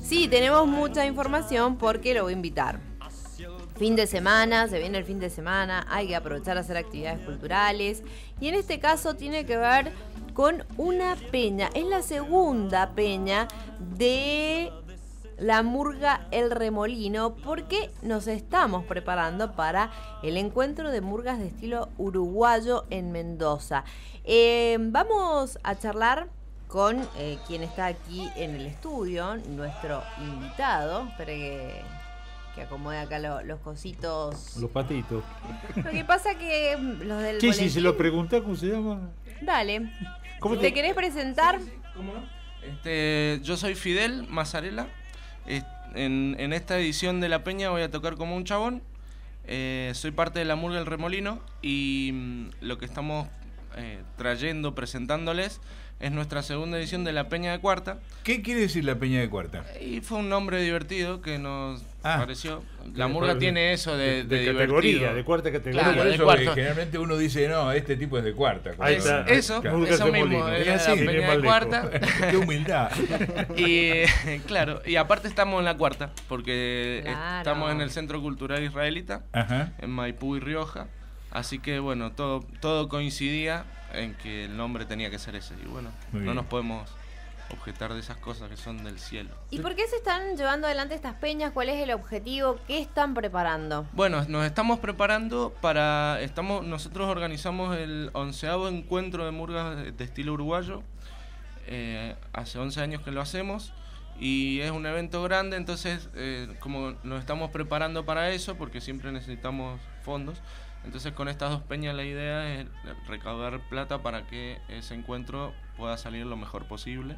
Sí, tenemos mucha información porque lo voy a invitar. Fin de semana, se viene el fin de semana, hay que aprovechar a hacer actividades culturales. Y en este caso tiene que ver con una peña. Es la segunda peña de la murga El Remolino, porque nos estamos preparando para el encuentro de murgas de estilo uruguayo en Mendoza. Vamos a charlar con quien está aquí en el estudio, nuestro invitado. Espere que acomode acá los cositos. Los patitos. Lo que pasa que los del Sí, boletín... si se lo preguntás, ¿cómo se llama? Dale. ¿Cómo ¿Te querés presentar? ¿Cómo no? Yo soy Fidel Mazzarella. En esta edición de La Peña voy a tocar como un chabón. Soy parte de la murga El Remolino y lo que estamos presentándoles es nuestra segunda edición de La Peña de Cuarta. ¿Qué quiere decir La Peña de Cuarta? Y fue un nombre divertido que nos pareció. La De- murga tiene eso de categoría, divertido. de cuarta categoría. Claro, Por de eso cuarto. generalmente uno dice, no, este tipo es de cuarta. Ahí está. Eso Murga mismo, Remolino. es Es así, La sin ir Peña más de lejos. Cuarta. Qué humildad. Y claro, y aparte estamos en la cuarta, porque Claro. estamos en el Centro Cultural Israelita, Ajá. en Maipú y Rioja. Así que bueno, todo coincidía en que el nombre tenía que ser ese. Y bueno, Muy no bien. nos podemos objetar de esas cosas que son del cielo. ¿Y por qué se están llevando adelante estas peñas? ¿Cuál es el objetivo? ¿Qué están preparando? Bueno, nos estamos preparando nosotros organizamos el 11º encuentro de murgas de estilo uruguayo. Hace 11 años que lo hacemos y es un evento grande, entonces como nos estamos preparando para eso, porque siempre necesitamos fondos, entonces con estas dos peñas la idea es recaudar plata para que ese encuentro pueda salir lo mejor posible.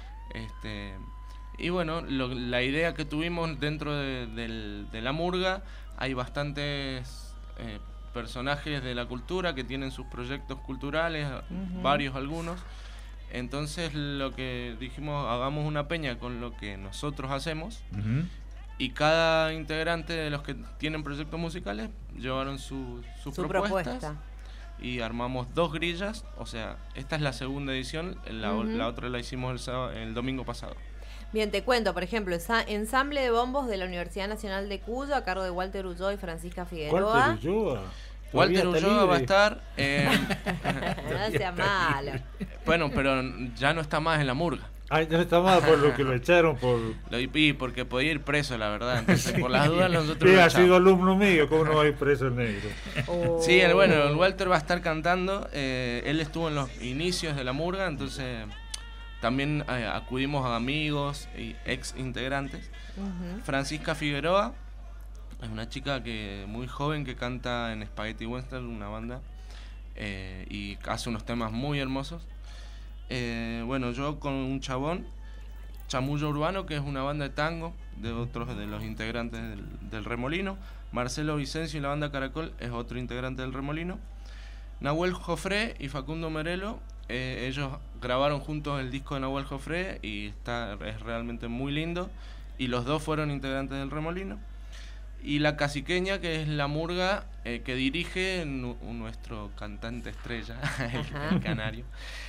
Y bueno, la idea que tuvimos dentro de la murga, hay bastantes personajes de la cultura que tienen sus proyectos culturales, varios algunos. Entonces lo que dijimos, hagamos una peña con lo que nosotros hacemos, Ujú. y cada integrante de los que tienen proyectos musicales llevaron sus Su propuestas propuesta. y armamos 2 grillas. O sea, esta es la segunda edición, la otra la hicimos el domingo pasado. Bien, te cuento, por ejemplo, ensamble de bombos de la Universidad Nacional de Cuyo, a cargo de Walter Ulloa y Francisca Figueroa. Walter Ulloa. Walter Todavía está Ulloa va a libre. estar No sea malo. bueno, pero ya no está más en la murga. Ay, ya no está más por lo que lo echaron por... Y porque podía ir preso, la verdad. Entonces, por las dudas nosotros Sí, lo ha sido echamos. alumno mío, ¿cómo no va a ir preso el negro? Oh. Sí, el Walter va a estar cantando. Él estuvo en los inicios de la murga, entonces también acudimos a amigos y ex integrantes. Ujú. Francisca Figueroa es una chica muy joven que canta en Spaghetti Western, una banda, y hace unos temas muy hermosos. Bueno, yo con un chabón, Chamullo Urbano, que es una banda de tango de otros de los integrantes del Remolino. Marcelo Vicencio y la banda Caracol es otro integrante del Remolino. Nahuel Jofré y Facundo Merelo, ellos grabaron juntos el disco de Nahuel Jofré y es realmente muy lindo. Y los dos fueron integrantes del Remolino. Y La Caciqueña, que es la murga que dirige nuestro cantante estrella, el canario.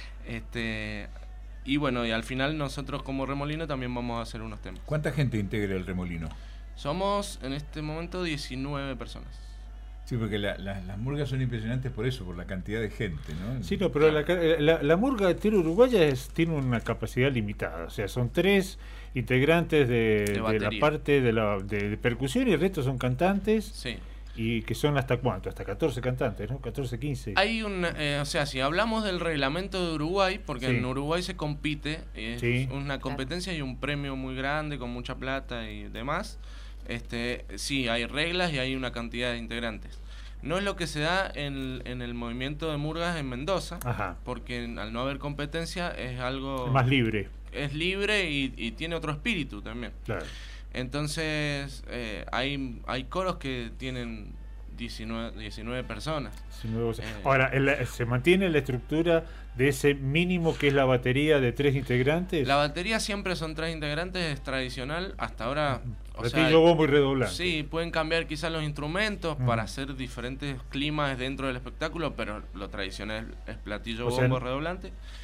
Y bueno, y al final nosotros como Remolino también vamos a hacer unos temas. ¿Cuánta gente integra el Remolino? Somos en este momento 19 personas. Sí, porque las murgas son impresionantes por eso, por la cantidad de gente, ¿no? Sí, no, pero la murga de tiro uruguaya tiene una capacidad limitada. O sea, son 3 integrantes de la batería. parte de percusión y el resto son cantantes. Sí. Y que son hasta cuánto, hasta 14 cantantes, ¿no? 14, 15. Hay o sea, si hablamos del reglamento de Uruguay, porque Sí. en Uruguay se compite, es Sí. una competencia y un premio muy grande con mucha plata y demás. Sí, hay reglas y hay una cantidad de integrantes. No es lo que se da en el movimiento de murgas en Mendoza, Ajá. porque al no haber competencia es algo... Es más libre, Es libre y tiene otro espíritu también. claro. Entonces, hay coros que tienen 19 personas. Ahora, ¿se mantiene la estructura de ese mínimo que es la batería de 3 integrantes? La batería siempre son 3 integrantes, es tradicional. Hasta ahora, o sea, Platillo, bombo y redoblante. sí, pueden cambiar quizás los instrumentos para hacer diferentes climas dentro del espectáculo, pero lo tradicional es platillo, O sea, bombo, redoblante.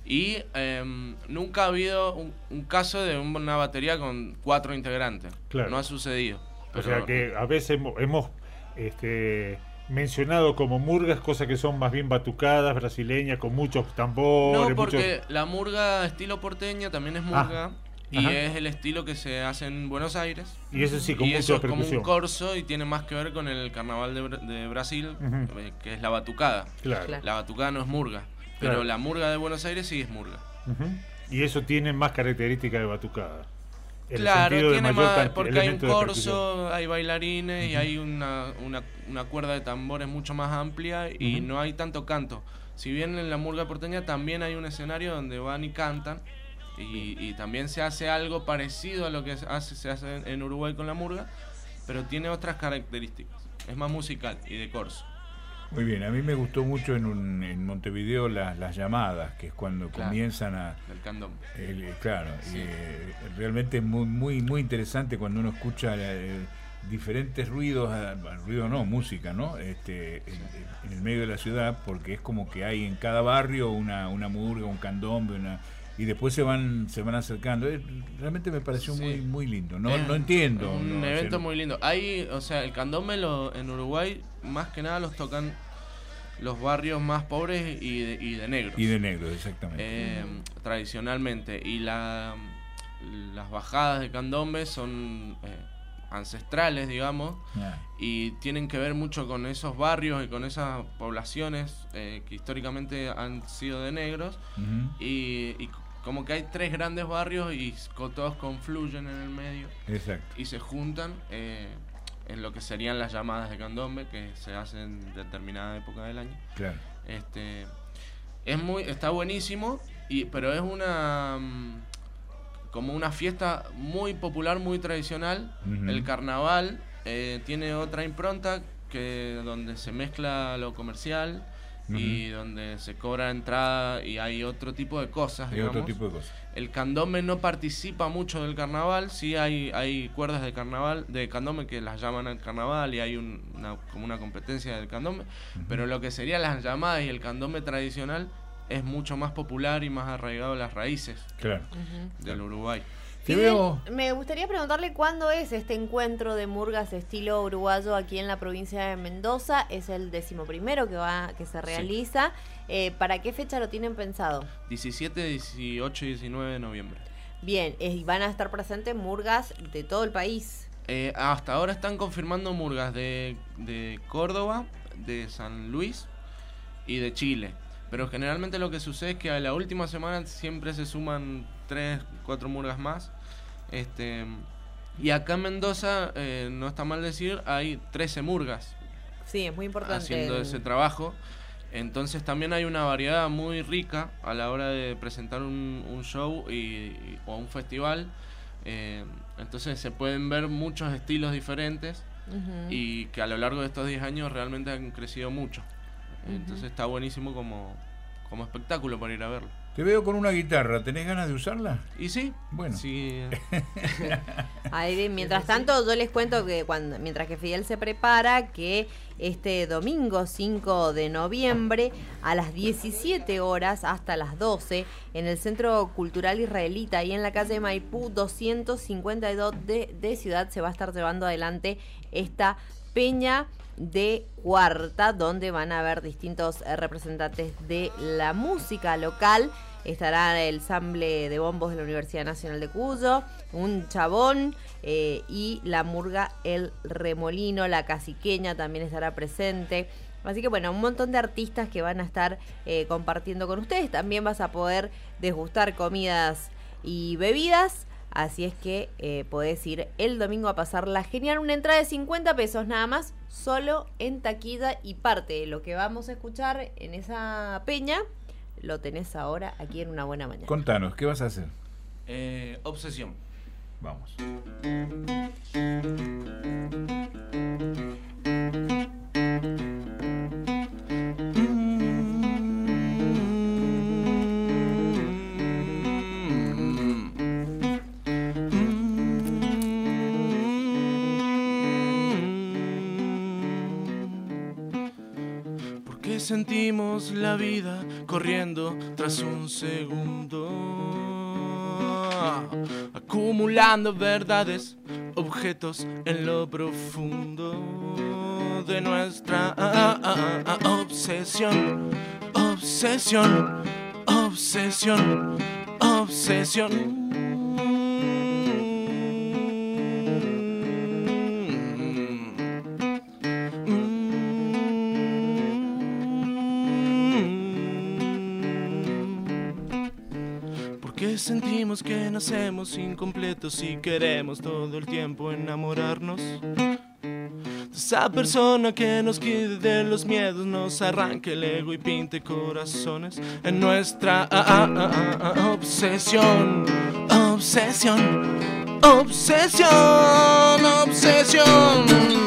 Y nunca ha habido un caso de una batería con 4 integrantes. Claro. No ha sucedido. O sea que a veces hemos mencionado como murgas cosas que son más bien batucadas, brasileñas, con muchos tambores. No, porque la murga estilo porteña también es murga. Y ajá. es el estilo que se hace en Buenos Aires. Y eso sí, con y mucha eso es como percusión. un corso y tiene más que ver con el carnaval de Brasil, que es la batucada. Claro. Claro. La batucada no es murga, pero Claro. la murga de Buenos Aires sí es murga. Ujú. Y eso tiene más características de batucada. En el Claro, sentido de tiene mayor más, porque hay un elemento de percusión. corso, hay bailarines y hay una cuerda de tambores mucho más amplia y no hay tanto canto. Si bien en la murga porteña también hay un escenario donde van y cantan y también se hace algo parecido a lo que se hace en Uruguay con la murga, pero tiene otras características. Es más musical y de corso. Muy bien, a mí me gustó mucho en Montevideo las llamadas, que es cuando Claro. comienzan a... Del candombe. Claro, Sí. realmente es muy interesante cuando uno escucha diferentes ruidos, ruido no, música, ¿no? En el medio de la ciudad, porque es como que hay en cada barrio una murga, un candombe, y después se van acercando. Realmente me pareció Sí. muy lindo. No entiendo. Es un no, evento muy lindo. Hay, o sea, el candombe en Uruguay más que nada los tocan los barrios más pobres y de negros. Y de negro, exactamente. Tradicionalmente. Y las bajadas de candombe son ancestrales, digamos, y tienen que ver mucho con esos barrios y con esas poblaciones que históricamente han sido de negros. Ujú. Y como que hay 3 grandes barrios y todos confluyen en el medio Exacto. y se juntan en lo que serían las llamadas de candombe que se hacen en determinada época del año. Claro. Está buenísimo, pero es como una fiesta muy popular, muy tradicional. Ujú. El carnaval tiene otra impronta donde se mezcla lo comercial y donde se cobra entrada y hay otro tipo de cosas, Hay digamos. otro tipo de cosas. El candombe no participa mucho del carnaval, sí hay cuerdas de candombe que las llaman al carnaval y hay como una competencia del candombe, pero lo que serían las llamadas y el candombe tradicional es mucho más popular y más arraigado a las raíces Claro. del Uruguay. Te Fidel, veo. me gustaría preguntarle cuándo es este encuentro de murgas estilo uruguayo aquí en la provincia de Mendoza. Es el 11º que se realiza. ¿Para qué fecha lo tienen pensado? 17, 18 y 19 de noviembre. Bien, y van a estar presentes murgas de todo el país. Hasta ahora están confirmando murgas de Córdoba, de San Luis y de Chile. Pero generalmente lo que sucede es que a la última semana siempre se suman 3, 4 murgas más. Y acá en Mendoza, no está mal decir, hay 13 murgas Sí, es muy importante. haciendo ese trabajo. Entonces también hay una variedad muy rica a la hora de presentar un show o un festival. Entonces se pueden ver muchos estilos diferentes y que a lo largo de estos 10 años realmente han crecido mucho. Entonces está buenísimo como espectáculo para ir a verlo. Te veo con una guitarra. ¿Tenés ganas de usarla? Y sí, Bueno. sí, Ahí, mientras tanto, yo les cuento que mientras que Fidel se prepara, que este domingo 5 de noviembre a las 17 horas hasta las 12 en el Centro Cultural Israelita y en la calle Maipú 252 de Ciudad se va a estar llevando adelante esta peña de cuarta, donde van a haber distintos representantes de la música local. Estará el ensamble de bombos de la Universidad Nacional de Cuyo, un chabón y la murga El Remolino, la caciqueña también estará presente. Así que bueno, un montón de artistas que van a estar compartiendo con ustedes. También vas a poder degustar comidas y bebidas. Así es que podés ir el domingo a pasarla genial. Una entrada de 50 pesos nada más, solo en taquilla, y parte de lo que vamos a escuchar en esa peña lo tenés ahora aquí en Una Buena Mañana. Contanos, ¿qué vas a hacer? Obsesión. Vamos. sentimos la vida corriendo tras un segundo, acumulando verdades, objetos en lo profundo de nuestra obsesión, obsesión, obsesión, obsesión. Porque sentimos que nacemos incompletos y queremos todo el tiempo enamorarnos de esa persona que nos quite de los miedos, nos arranque el ego y pinte corazones en nuestra obsesión, obsesión, obsesión, obsesión.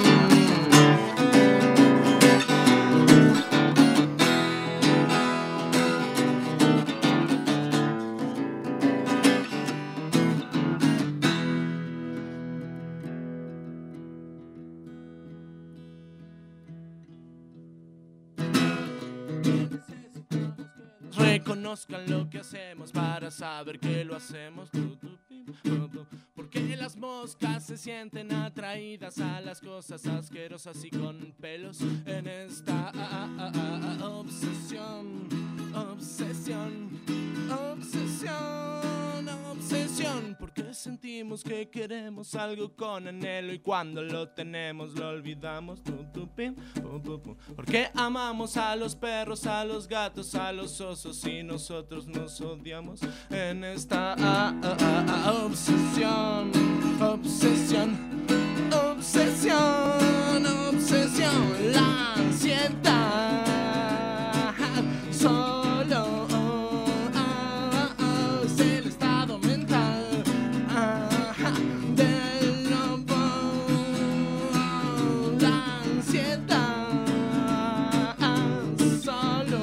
Reconozcan lo que hacemos para saber que lo hacemos. Porque las moscas se sienten atraídas a las cosas asquerosas y con pelos en esta obsesión, obsesión, obsesión, obsesión. Porque sentimos que queremos algo con anhelo y cuando lo tenemos lo olvidamos. Porque amamos a los perros, a los gatos, a los osos y nosotros nos odiamos en esta obsesión, obsesión, obsesión, obsesión. La ansiedad solo es el estado mental del lobo. La ansiedad solo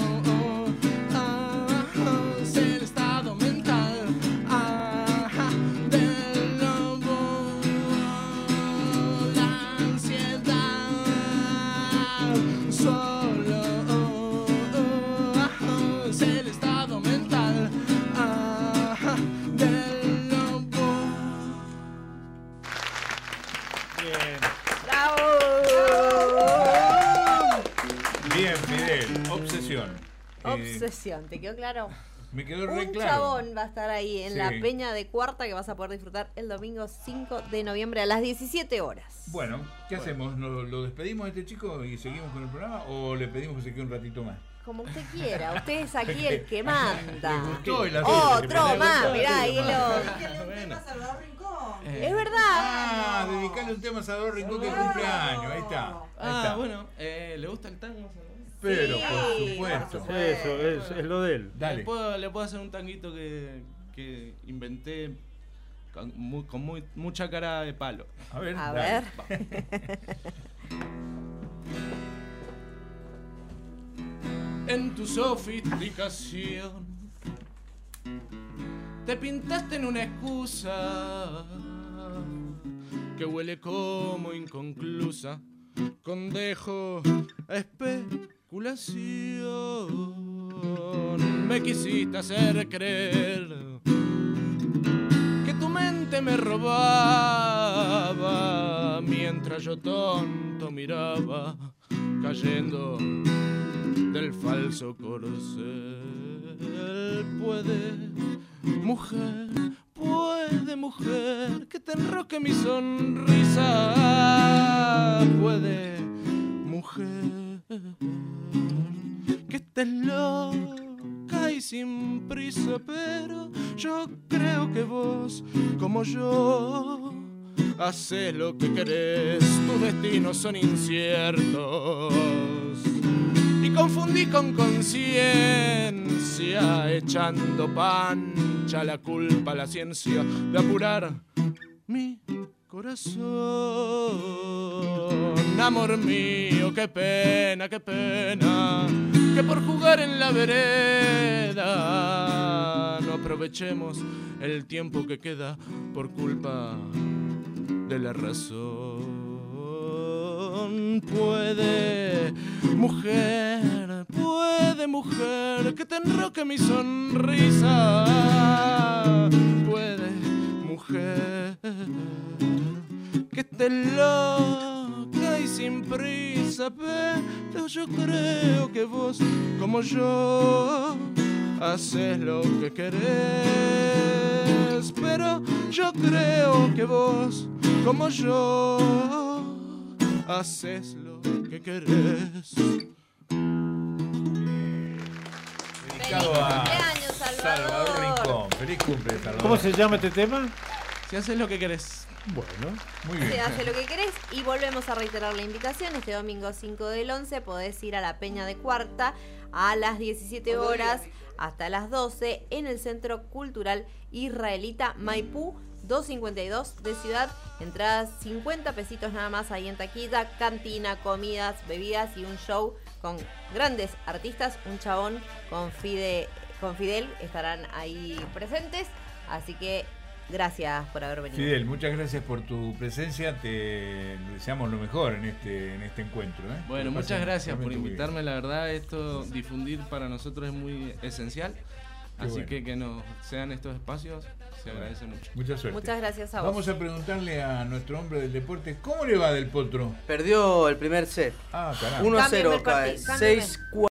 es el estado mental del lobo. La ansiedad solo es el estado mental del lobo. Bien. ¡Bravo! Bien, Fidel, obsesión. Obsesión, ¿te quedó claro? Me quedó re Un claro. chabón va a estar ahí en Sí. la Peña de Cuarta que vas a poder disfrutar el domingo 5 de noviembre a las 17 horas. Bueno, ¿qué hacemos? ¿Lo despedimos a este chico y seguimos con el programa o le pedimos que se quede un ratito más? Como usted quiera, usted es aquí el que manda. Me gustó el Otro más, mirá, ahí lo... Dedícale un tema a Salvador Rincón. Es verdad. Ah, dedicarle un tema a Salvador Rincón que cumpleaños. Ahí está. Ahí está. Bueno, ¿le gusta el tango? Pero, Sí, por supuesto. Eso, es lo de él. Dale. Le puedo hacer un tanguito que inventé con mucha cara de palo. A ver. A dale. ver. En tu sofisticación te pintaste en una excusa que huele como inconclusa, con dejo a especulación. Me quisiste hacer creer que tu mente me robaba mientras yo tonto miraba cayendo del falso corcel. Puede mujer que te enroque mi sonrisa. Puede mujer que estés loca y sin prisa, pero yo creo que vos, como yo, haces lo que querés. Tus destinos son inciertos y confundí con conciencia, echando pancha la culpa a la ciencia de apurar mi corazón. Amor mío, qué pena, que por jugar en la vereda no aprovechemos el tiempo que queda por culpa de la razón. Puede Puede, mujer, que te enroque mi sonrisa. Puede, mujer, que esté loca y sin prisa. Pero yo creo que vos, como yo, haces lo que querés. Pero yo creo que vos, como yo, haces lo que querés. Dedicado a cumpleaños, Salvador Rincón. Feliz cumple, Salvador. ¿Cómo se llama este tema? Si haces lo que querés. Bueno, Muy bien. Se hace lo que querés y volvemos a reiterar la invitación. Este domingo 5 del 11 podés ir a la Peña de Cuarta a las 17 horas hasta las 12 en el Centro Cultural Israelita Maipú 252 de Ciudad. Entradas 50 pesitos nada más ahí en taquilla, cantina, comidas, bebidas y un show con grandes artistas. Un chabón con Fidel estarán ahí presentes, así que gracias por haber venido. Fidel, muchas gracias por tu presencia. Te deseamos lo mejor en este encuentro. Bueno, Que muchas pasen gracias por realmente muy invitarme. La verdad, esto difundir para nosotros es muy esencial. Así bueno. que nos sean estos espacios, se agradece mucho. bien. Mucha suerte. Muchas gracias a vos. Vamos a preguntarle a nuestro hombre del deporte, ¿cómo le va Del Potro? Perdió el primer set. Ah, caramba. 1-0 Cámbiame el cae. partido, cámbiame. 6-4.